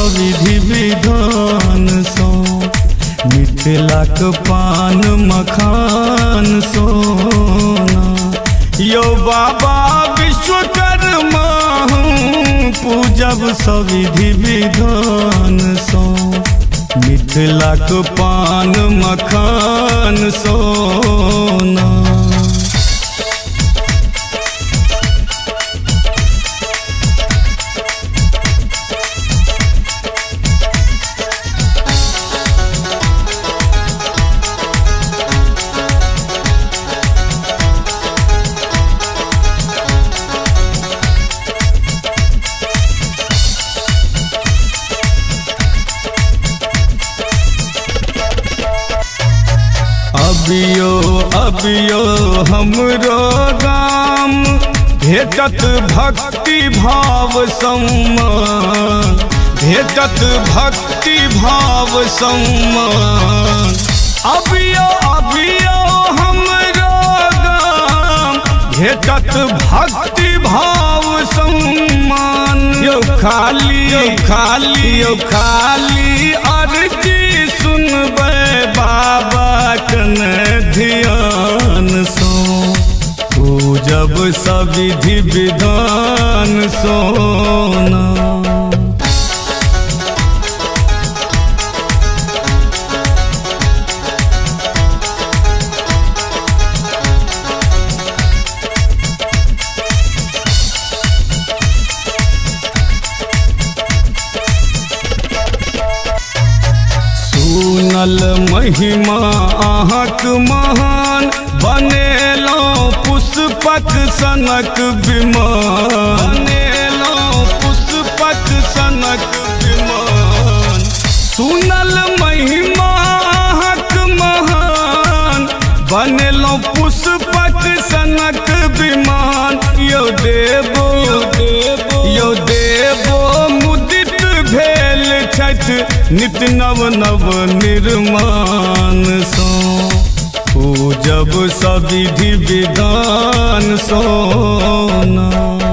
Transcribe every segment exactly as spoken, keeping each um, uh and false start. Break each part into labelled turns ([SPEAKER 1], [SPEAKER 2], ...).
[SPEAKER 1] सविधि विधान सो मिथिलाक पान मखान सोना। यो बाबा विश्वकर्मा पूजब सविधि विधान सो मिथिलाक पान मखान सोना। अबियो अबियो हमरो गाम भेटत भक्ति भाव सम्मान, भेटत भक्ति भाव सम्मान। अबियो अबियो हमरो गाम भेटत भक्ति भाव सम्मान। यो खाली यो खाली यो खाली अर्जी सुनबे बाबा कन ध्यान सो पूजब सविधि विधान सोना। सुनल महिमा अहाँक महान बनेलहुँ पुष्पक सनक विमान, बनेलहुँ पुष्पक सनक विमान। सुनल महिमा अहाँक महान बनेलहुँ पुष्पक सनक विमान। यो देवो यो देवो मुदित भेल छथि नित नव नव निर्माण सो पूजब सविधि विधान सोना।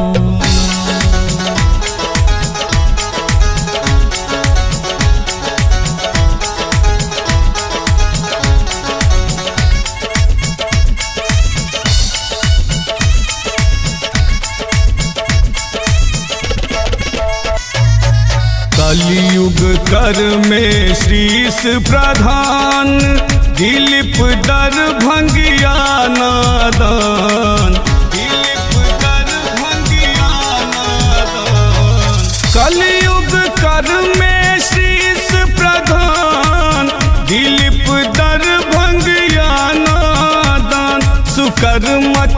[SPEAKER 1] कलियुग कर में शीश प्रधान दिलीप दरभंगिया नादान, दिलीप दरभंगिया नादान। कलियुग कर में शीश प्रधान दिलीप दरभंगिया नादान। सुकर्मक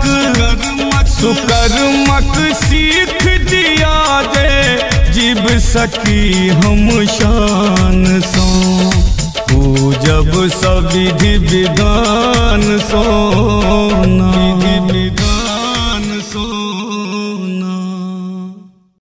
[SPEAKER 1] सुकर्मक सीख दिया दे जीव सकी हम शान सो पूजब सविधि विधान सोना।